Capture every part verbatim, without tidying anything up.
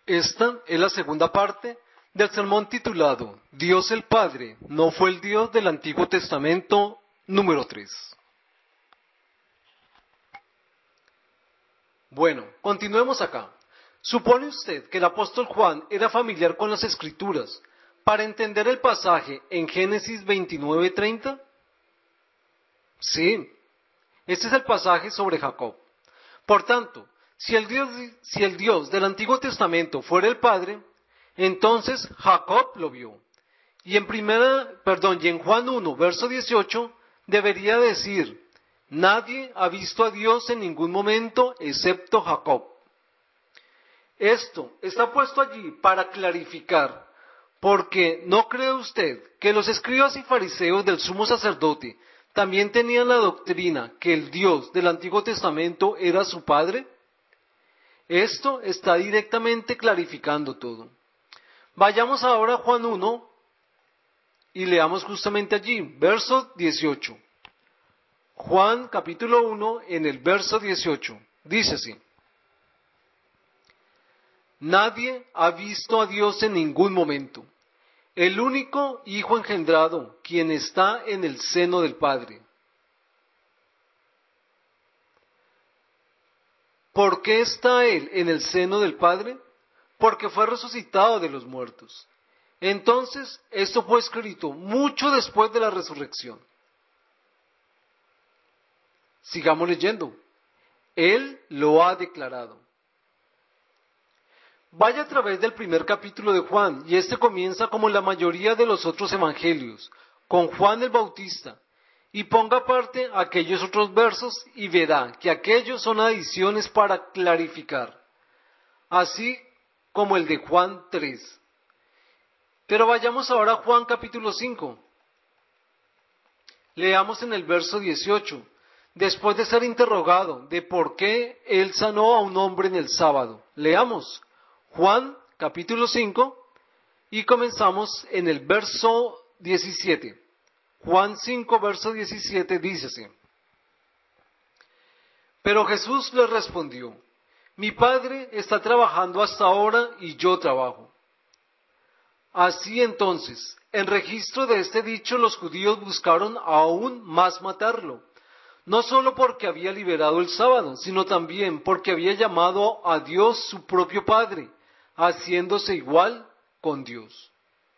Esta es la segunda parte del sermón titulado Dios el Padre no fue el Dios del Antiguo Testamento, número tres. Bueno, continuemos acá. ¿Supone usted que el apóstol Juan era familiar con las Escrituras para entender el pasaje en Génesis veintinueve treinta? Sí, este es el pasaje sobre Jacob. Por tanto, si el Dios, si el Dios del Antiguo Testamento fuera el Padre, entonces Jacob lo vio. Y en primera, perdón, y en Juan uno, verso dieciocho, debería decir: nadie ha visto a Dios en ningún momento excepto Jacob. Esto está puesto allí para clarificar, porque ¿no cree usted que los escribas y fariseos del sumo sacerdote también tenían la doctrina que el Dios del Antiguo Testamento era su Padre? Esto está directamente clarificando todo. Vayamos ahora a Juan uno y leamos justamente allí, verso dieciocho. Juan capítulo uno en el verso dieciocho, dice así: nadie ha visto a Dios en ningún momento. El único Hijo engendrado, quien está en el seno del Padre. ¿Por qué está Él en el seno del Padre? Porque fue resucitado de los muertos. Entonces, esto fue escrito mucho después de la resurrección. Sigamos leyendo. Él lo ha declarado. Vaya a través del primer capítulo de Juan, y este comienza como la mayoría de los otros evangelios, con Juan el Bautista, y ponga aparte aquellos otros versos y verá que aquellos son adiciones para clarificar, así como el de Juan tres. Pero vayamos ahora a Juan capítulo cinco. Leamos en el verso dieciocho, después de ser interrogado de por qué él sanó a un hombre en el sábado. Leamos Juan capítulo cinco y comenzamos en el verso diecisiete. Juan cinco, verso diecisiete dice así: pero Jesús le respondió: mi Padre está trabajando hasta ahora y yo trabajo. Así entonces, en registro de este dicho, los judíos buscaron aún más matarlo, no solo porque había liberado el sábado, sino también porque había llamado a Dios su propio Padre, haciéndose igual con Dios.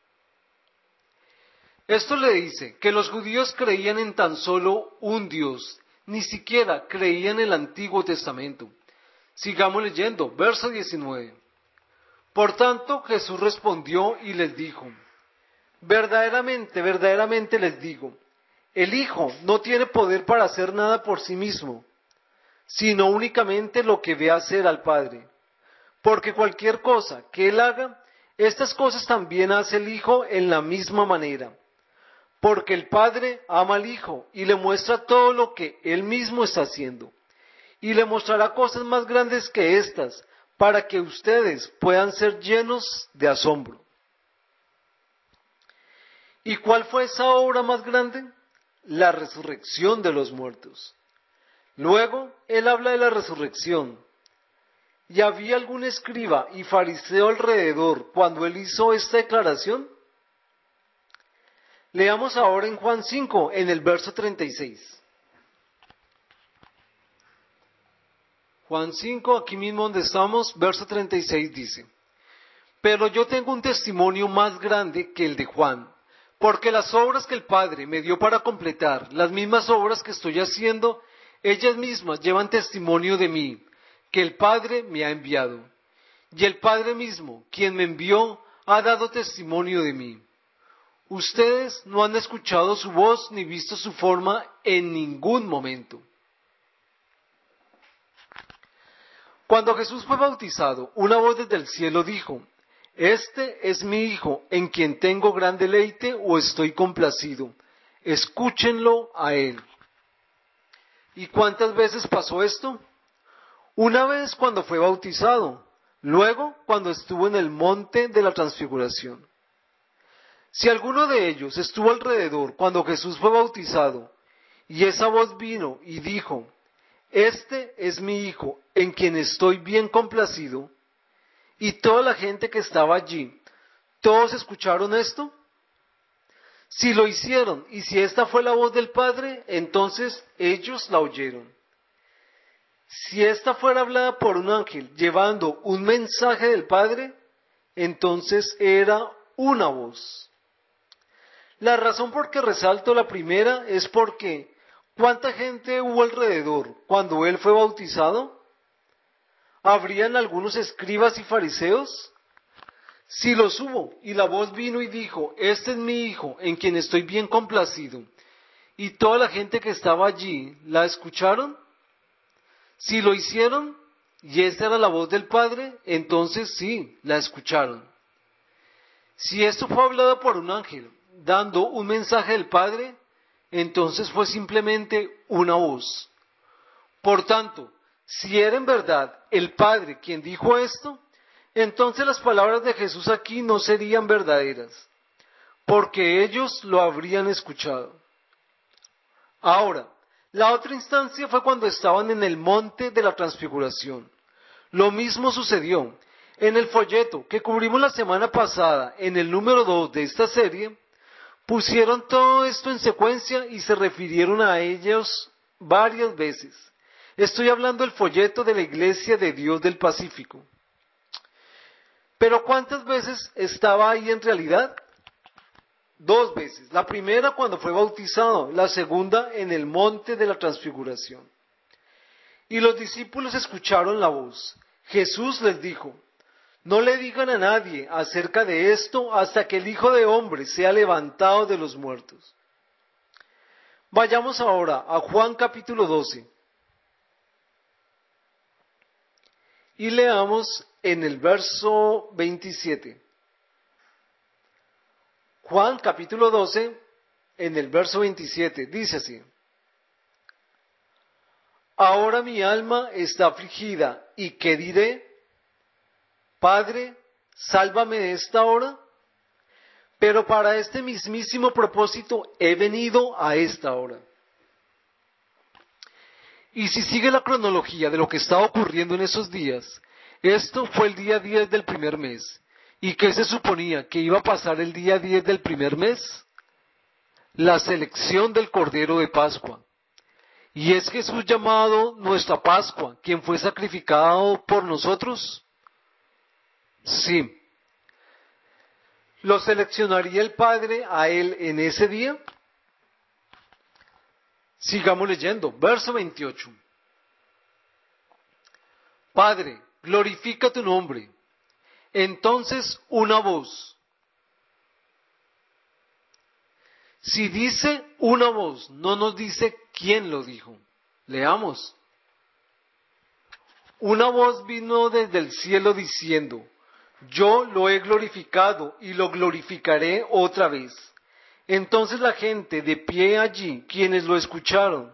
Esto le dice que los judíos creían en tan solo un Dios, ni siquiera creían en el Antiguo Testamento. Sigamos leyendo, verso diecinueve. Por tanto, Jesús respondió y les dijo: verdaderamente, verdaderamente les digo, el Hijo no tiene poder para hacer nada por sí mismo, sino únicamente lo que ve hacer al Padre. Porque cualquier cosa que Él haga, estas cosas también hace el Hijo en la misma manera. Porque el Padre ama al Hijo y le muestra todo lo que Él mismo está haciendo. Y le mostrará cosas más grandes que estas, para que ustedes puedan ser llenos de asombro. ¿Y cuál fue esa obra más grande? La resurrección de los muertos. Luego, Él habla de la resurrección. ¿Y había algún escriba y fariseo alrededor cuando Él hizo esta declaración? Leamos ahora en Juan cinco, en el verso treinta y seis. Juan cinco, aquí mismo donde estamos, verso treinta y seis dice: pero yo tengo un testimonio más grande que el de Juan, porque las obras que el Padre me dio para completar, las mismas obras que estoy haciendo, ellas mismas llevan testimonio de mí, que el Padre me ha enviado. Y el Padre mismo, quien me envió, ha dado testimonio de mí. Ustedes no han escuchado su voz ni visto su forma en ningún momento. Cuando Jesús fue bautizado, una voz desde el cielo dijo: este es mi Hijo, en quien tengo gran deleite o estoy complacido. Escúchenlo a Él. ¿Y cuántas veces pasó esto? Una vez cuando fue bautizado, luego cuando estuvo en el monte de la transfiguración. Si alguno de ellos estuvo alrededor cuando Jesús fue bautizado, y esa voz vino y dijo: este es mi Hijo, en quien estoy bien complacido, y toda la gente que estaba allí, ¿todos escucharon esto? Si lo hicieron, y si esta fue la voz del Padre, entonces ellos la oyeron. Si esta fuera hablada por un ángel llevando un mensaje del Padre, entonces era una voz. La razón por que resalto la primera es porque ¿cuánta gente hubo alrededor cuando él fue bautizado? ¿Habrían algunos escribas y fariseos? Si los hubo, y la voz vino y dijo, este es mi hijo, en quien estoy bien complacido, y toda la gente que estaba allí, ¿la escucharon? Si lo hicieron, y esta era la voz del Padre, entonces sí, la escucharon. Si esto fue hablado por un ángel, dando un mensaje del Padre, entonces fue simplemente una voz. Por tanto, si era en verdad el Padre quien dijo esto, entonces las palabras de Jesús aquí no serían verdaderas, porque ellos lo habrían escuchado. Ahora, la otra instancia fue cuando estaban en el monte de la transfiguración. Lo mismo sucedió. En el folleto que cubrimos la semana pasada, en el número dos de esta serie, pusieron todo esto en secuencia y se refirieron a ellos varias veces. Estoy hablando del folleto de la Iglesia de Dios del Pacífico. Pero ¿cuántas veces estaba ahí en realidad? Dos veces. La primera cuando fue bautizado, la segunda en el monte de la transfiguración. Y los discípulos escucharon la voz. Jesús les dijo, no le digan a nadie acerca de esto hasta que el Hijo de Hombre sea levantado de los muertos. Vayamos ahora a Juan capítulo doce. Y leamos en el verso veintisiete. Juan capítulo doce, en el verso veintisiete, dice así. Ahora mi alma está afligida, ¿y qué diré? Padre, sálvame de esta hora. Pero para este mismísimo propósito he venido a esta hora. Y si sigue la cronología de lo que estaba ocurriendo en esos días, esto fue el día diez del primer mes. ¿Y qué se suponía que iba a pasar el día diez del primer mes? La selección del Cordero de Pascua. ¿Y es Jesús llamado nuestra Pascua, quien fue sacrificado por nosotros? Sí. ¿Lo seleccionaría el Padre a él en ese día? Sigamos leyendo, verso veintiocho. Padre, glorifica tu nombre. Entonces una voz. Si dice una voz, no nos dice quién lo dijo. Leamos. Una voz vino desde el cielo diciendo, yo lo he glorificado y lo glorificaré otra vez. Entonces la gente de pie allí, quienes lo escucharon,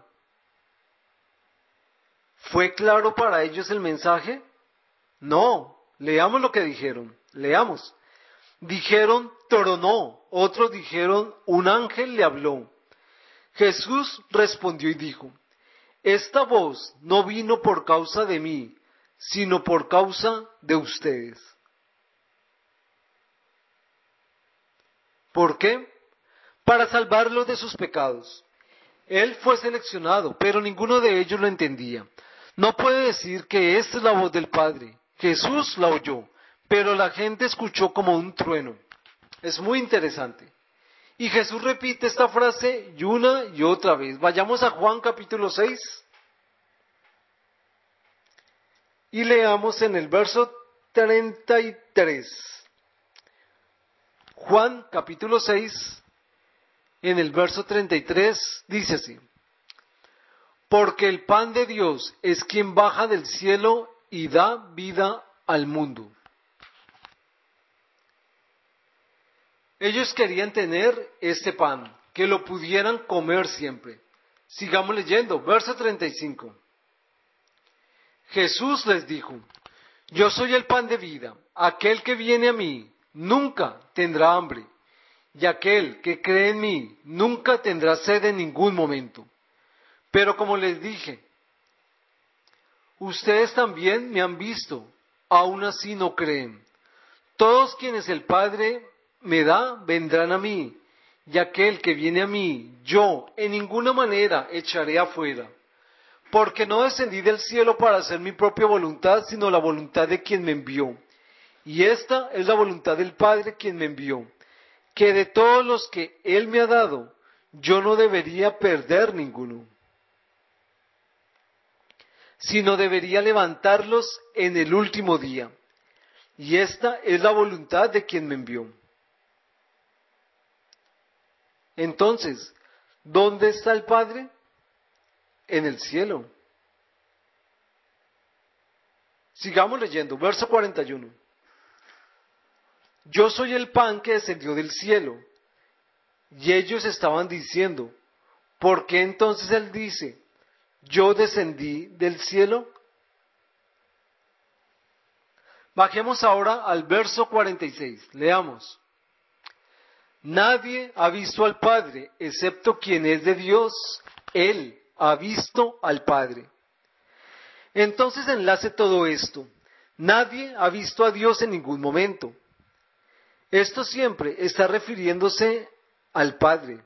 ¿fue claro para ellos el mensaje? No, leamos lo que dijeron, leamos. Dijeron, tronó, otros dijeron, un ángel le habló. Jesús respondió y dijo, esta voz no vino por causa de mí, sino por causa de ustedes. ¿Por qué? Para salvarlos de sus pecados. Él fue seleccionado, pero ninguno de ellos lo entendía. No puede decir que esta es la voz del Padre. Jesús la oyó, pero la gente escuchó como un trueno. Es muy interesante. Y Jesús repite esta frase y una y otra vez. Vayamos a Juan capítulo seis y leamos en el verso treinta y tres. Juan capítulo seis, en el verso treinta y tres, dice así. Porque el pan de Dios es quien baja del cielo y da vida al mundo. Ellos querían tener este pan, que lo pudieran comer siempre. Sigamos leyendo, verso treinta y cinco. Jesús les dijo, yo soy el pan de vida, aquel que viene a mí nunca tendrá hambre, y aquel que cree en mí nunca tendrá sed en ningún momento. Pero como les dije, ustedes también me han visto aún así no creen. Todos quienes el Padre me da, vendrán a mí, y aquel que viene a mí, yo en ninguna manera echaré afuera. Porque no descendí del cielo para hacer mi propia voluntad, sino la voluntad de quien me envió. Y esta es la voluntad del Padre quien me envió, que de todos los que Él me ha dado, yo no debería perder ninguno, sino debería levantarlos en el último día. Y esta es la voluntad de quien me envió. Entonces, ¿dónde está el Padre? En el cielo. Sigamos leyendo, verso cuarenta y uno. Yo soy el pan que descendió del cielo. Y ellos estaban diciendo, ¿por qué entonces él dice, yo descendí del cielo? Bajemos ahora al verso cuarenta y seis, leamos. Nadie ha visto al Padre, excepto quien es de Dios, Él ha visto al Padre. Entonces enlace todo esto. Nadie ha visto a Dios en ningún momento. Esto siempre está refiriéndose al Padre.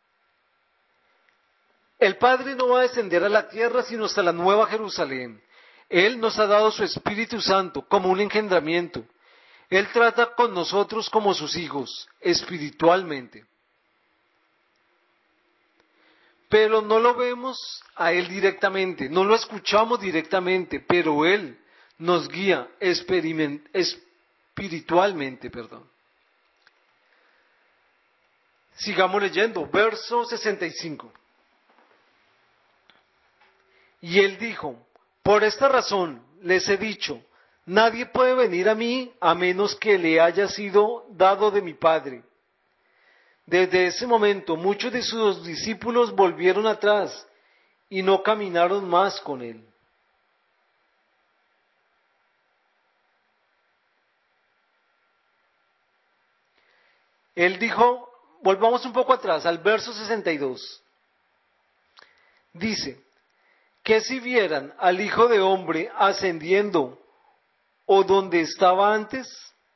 El Padre no va a descender a la tierra sino hasta la Nueva Jerusalén. Él nos ha dado su Espíritu Santo como un engendramiento. Él trata con nosotros como sus hijos, espiritualmente. Pero no lo vemos a Él directamente, no lo escuchamos directamente, pero Él nos guía espiritualmente, perdón. Sigamos leyendo, verso sesenta y cinco. Y Él dijo, por esta razón les he dicho, nadie puede venir a mí a menos que le haya sido dado de mi Padre. Desde ese momento muchos de sus discípulos volvieron atrás y no caminaron más con Él. Él dijo, volvamos un poco atrás, al verso sesenta y dos. Dice, que si vieran al Hijo de Hombre ascendiendo o donde estaba antes,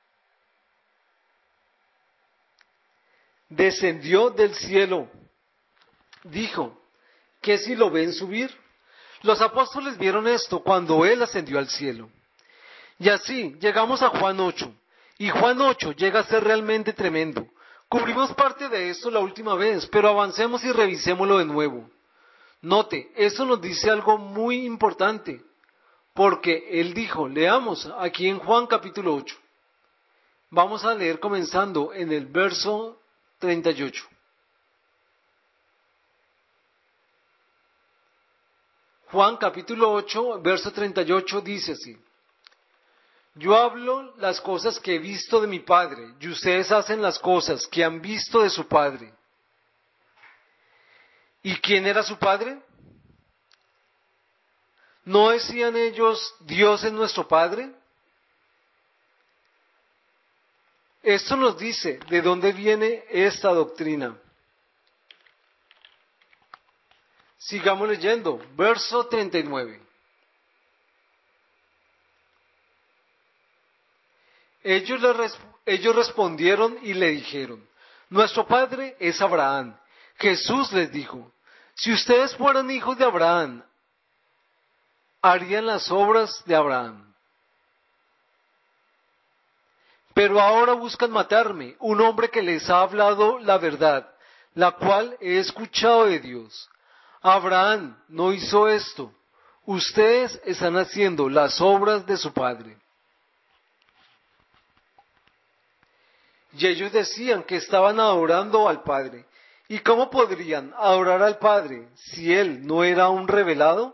descendió del cielo. Dijo, que si lo ven subir. Los apóstoles vieron esto cuando Él ascendió al cielo. Y así llegamos a Juan ocho. Y Juan ocho llega a ser realmente tremendo. Cubrimos parte de esto la última vez, pero avancemos y revisémoslo de nuevo. Note, esto nos dice algo muy importante, porque Él dijo, leamos aquí en Juan capítulo ocho. Vamos a leer comenzando en el verso treinta y ocho. Juan capítulo ocho, verso treinta y ocho dice así. Yo hablo las cosas que he visto de mi Padre, y ustedes hacen las cosas que han visto de su Padre. ¿Y quién era su Padre? ¿No decían ellos, Dios es nuestro Padre? Esto nos dice de dónde viene esta doctrina. Sigamos leyendo, verso treinta y nueve. Ellos, le res- ellos respondieron y le dijeron, nuestro padre es Abraham. Jesús les dijo, si ustedes fueran hijos de Abraham, harían las obras de Abraham. Pero ahora buscan matarme, un hombre que les ha hablado la verdad, la cual he escuchado de Dios. Abraham no hizo esto. Ustedes están haciendo las obras de su padre. Y ellos decían que estaban adorando al Padre. ¿Y cómo podrían adorar al Padre si Él no era un revelado?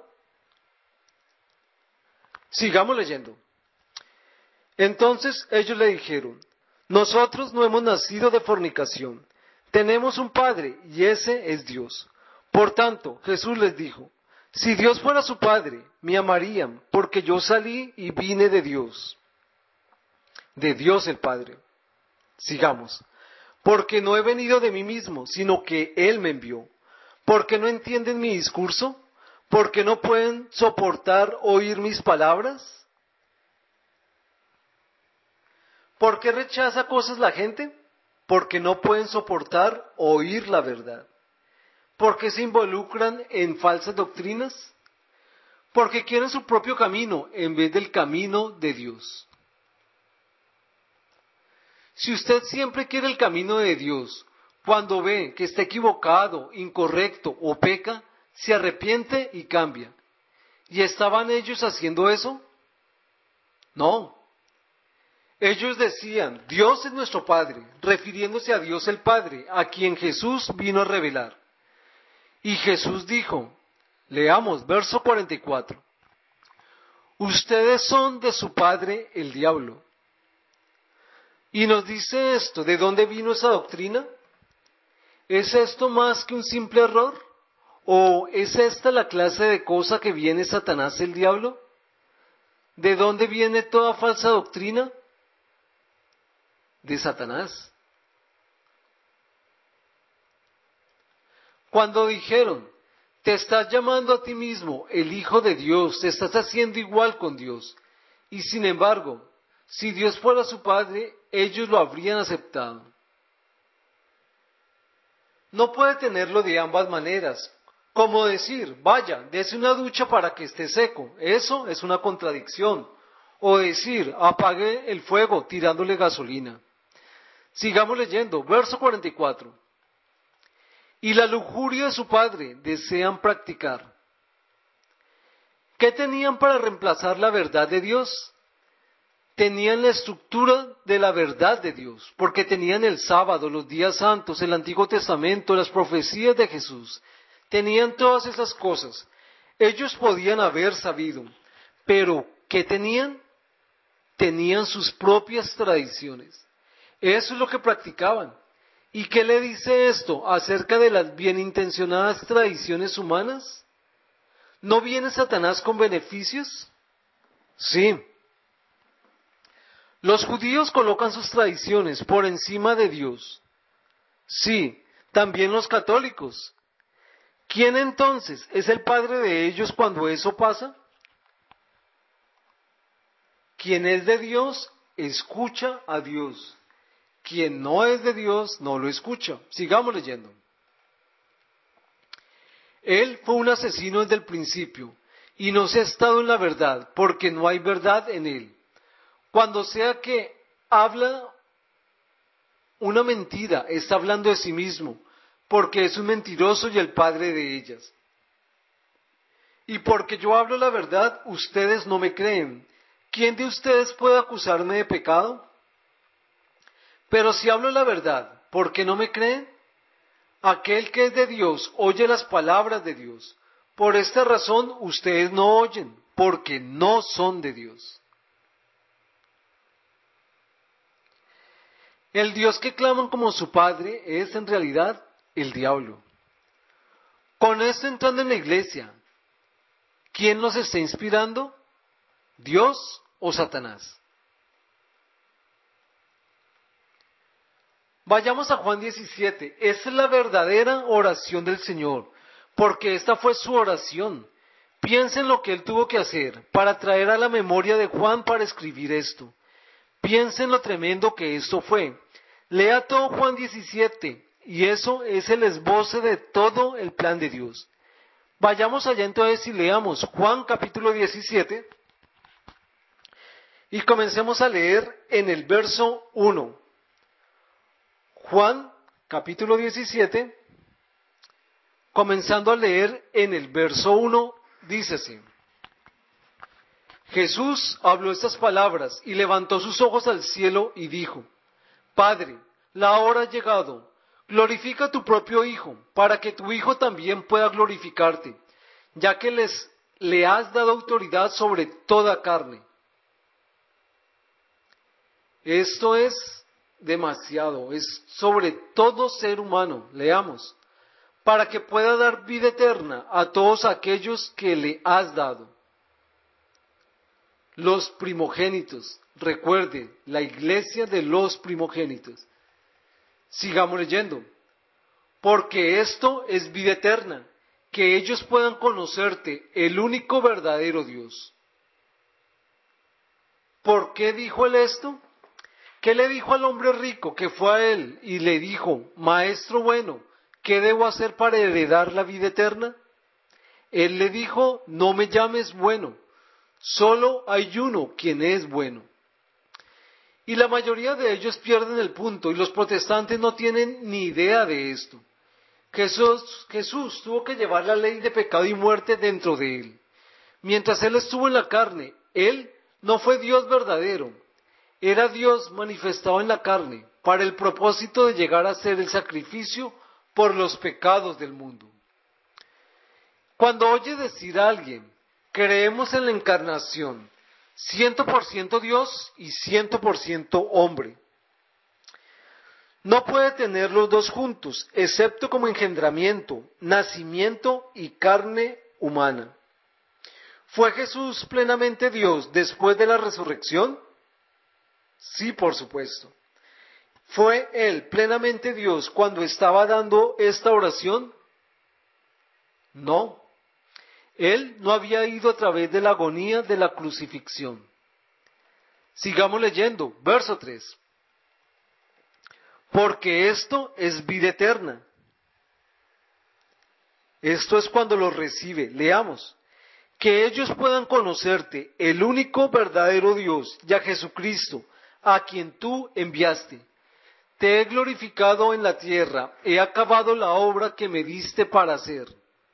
Sigamos leyendo. Entonces ellos le dijeron, nosotros no hemos nacido de fornicación, tenemos un Padre y ese es Dios. Por tanto, Jesús les dijo, si Dios fuera su Padre, me amarían, porque yo salí y vine de Dios, de Dios el Padre. Sigamos. Porque no he venido de mí mismo, sino que Él me envió. ¿Porque no entienden mi discurso? ¿Porque no pueden soportar oír mis palabras? ¿Por qué rechaza cosas la gente? Porque no pueden soportar oír la verdad. ¿Por qué se involucran en falsas doctrinas? Porque quieren su propio camino en vez del camino de Dios. Si usted siempre quiere el camino de Dios, cuando ve que está equivocado, incorrecto o peca, se arrepiente y cambia. ¿Y estaban ellos haciendo eso? No. Ellos decían, Dios es nuestro Padre, refiriéndose a Dios el Padre, a quien Jesús vino a revelar. Y Jesús dijo, leamos verso cuarenta y cuatro, ustedes son de su padre el diablo. Y nos dice esto, ¿de dónde vino esa doctrina? ¿Es esto más que un simple error? ¿O es esta la clase de cosa que viene Satanás el diablo? ¿De dónde viene toda falsa doctrina? De Satanás. Cuando dijeron, te estás llamando a ti mismo el Hijo de Dios, te estás haciendo igual con Dios, y sin embargo, si Dios fuera su Padre, ellos lo habrían aceptado. No puede tenerlo de ambas maneras, como decir, vaya, dese una ducha para que esté seco, eso es una contradicción, o decir, apague el fuego tirándole gasolina. Sigamos leyendo, verso cuarenta y cuatro. Y la lujuria de su padre desean practicar. ¿Qué tenían para reemplazar la verdad de Dios? Tenían la estructura de la verdad de Dios, porque tenían el sábado, los días santos, el Antiguo Testamento, las profecías de Jesús. Tenían todas esas cosas. Ellos podían haber sabido, pero ¿qué tenían? Tenían sus propias tradiciones. Eso es lo que practicaban. ¿Y qué le dice esto acerca de las bienintencionadas tradiciones humanas? ¿No viene Satanás con beneficios? Sí. Los judíos colocan sus tradiciones por encima de Dios. Sí, también los católicos. ¿Quién entonces es el padre de ellos cuando eso pasa? Quien es de Dios, escucha a Dios. Quien no es de Dios, no lo escucha. Sigamos leyendo. Él fue un asesino desde el principio, y no se ha estado en la verdad, porque no hay verdad en él. Cuando sea que habla una mentira, está hablando de sí mismo, porque es un mentiroso y el padre de ellas. Y porque yo hablo la verdad, ustedes no me creen. ¿Quién de ustedes puede acusarme de pecado? Pero si hablo la verdad, ¿por qué no me creen? Aquel que es de Dios oye las palabras de Dios. Por esta razón ustedes no oyen, porque no son de Dios. El Dios que claman como su Padre es en realidad el diablo. Con esto entrando en la iglesia, ¿quién nos está inspirando? ¿Dios o Satanás? Vayamos a Juan diecisiete. Esta es la verdadera oración del Señor, porque esta fue su oración. Piensen lo que Él tuvo que hacer para traer a la memoria de Juan para escribir esto. Piensen lo tremendo que esto fue. Lea todo Juan diecisiete, y eso es el esboce de todo el plan de Dios. Vayamos allá entonces y leamos Juan capítulo diecisiete, y comencemos a leer en el verso uno. Juan capítulo diecisiete, comenzando a leer en el verso uno, dice así. Jesús habló estas palabras y levantó sus ojos al cielo y dijo, Padre, la hora ha llegado, glorifica a tu propio Hijo, para que tu Hijo también pueda glorificarte, ya que les, le has dado autoridad sobre toda carne. Esto es demasiado, es sobre todo ser humano, leamos, para que pueda dar vida eterna a todos aquellos que le has dado. Los primogénitos, recuerde, la iglesia de los primogénitos. Sigamos leyendo. Porque esto es vida eterna, que ellos puedan conocerte, el único verdadero Dios. ¿Por qué dijo él esto? ¿Qué le dijo al hombre rico que fue a él y le dijo, Maestro bueno, ¿qué debo hacer para heredar la vida eterna? Él le dijo, no me llames bueno, solo hay uno quien es bueno. Y la mayoría de ellos pierden el punto y los protestantes no tienen ni idea de esto. Jesús, Jesús tuvo que llevar la ley de pecado y muerte dentro de él. Mientras él estuvo en la carne, él no fue Dios verdadero. Era Dios manifestado en la carne para el propósito de llegar a ser el sacrificio por los pecados del mundo. Cuando oye decir a alguien, creemos en la encarnación, ciento por ciento Dios y ciento por ciento hombre, no puede tener los dos juntos, excepto como engendramiento, nacimiento y carne humana. ¿Fue Jesús plenamente Dios después de la resurrección? Sí, por supuesto. ¿Fue Él plenamente Dios cuando estaba dando esta oración? No. Él no había ido a través de la agonía de la crucifixión. Sigamos leyendo, verso tres. Porque esto es vida eterna. Esto es cuando lo recibe. Leamos. Que ellos puedan conocerte, el único verdadero Dios, y a Jesucristo, a quien tú enviaste. Te he glorificado en la tierra, he acabado la obra que me diste para hacer.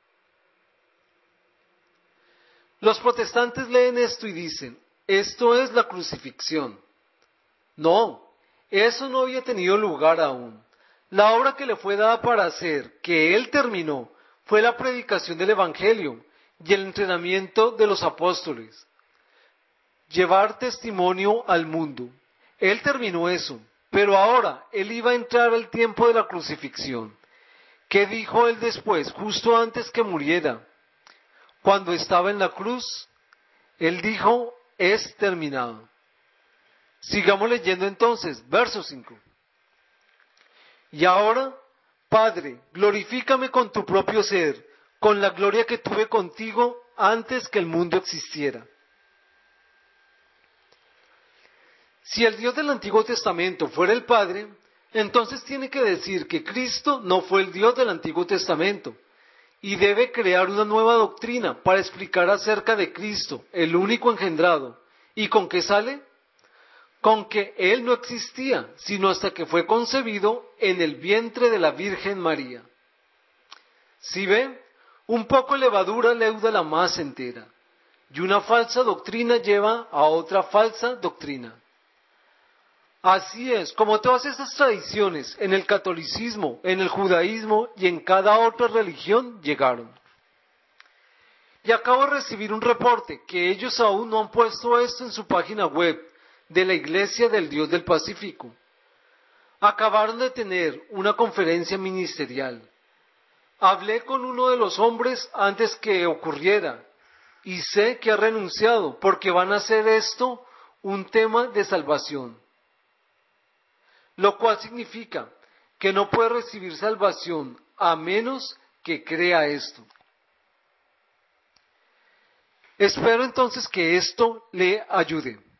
Los protestantes leen esto y dicen, esto es la crucifixión. No, eso no había tenido lugar aún. La obra que le fue dada para hacer, que él terminó, fue la predicación del Evangelio y el entrenamiento de los apóstoles. Llevar testimonio al mundo. Él terminó eso, pero ahora él iba a entrar al tiempo de la crucifixión. ¿Qué dijo él después, justo antes que muriera? Cuando estaba en la cruz, él dijo, es terminado. Sigamos leyendo entonces, verso cinco. Y ahora, Padre, glorifícame con tu propio ser, con la gloria que tuve contigo antes que el mundo existiera. Si el Dios del Antiguo Testamento fuera el Padre, entonces tiene que decir que Cristo no fue el Dios del Antiguo Testamento, y debe crear una nueva doctrina para explicar acerca de Cristo, el único engendrado. ¿Y con qué sale? Con que Él no existía, sino hasta que fue concebido en el vientre de la Virgen María. ¿Sí ve? Un poco de levadura leuda la masa entera, y una falsa doctrina lleva a otra falsa doctrina. Así es, como todas estas tradiciones en el catolicismo, en el judaísmo y en cada otra religión llegaron. Y acabo de recibir un reporte que ellos aún no han puesto esto en su página web de la Iglesia del Dios del Pacífico. Acabaron de tener una conferencia ministerial. Hablé con uno de los hombres antes que ocurriera y sé que ha renunciado porque van a hacer esto un tema de salvación. Lo cual significa que no puede recibir salvación a menos que crea esto. Espero entonces que esto le ayude.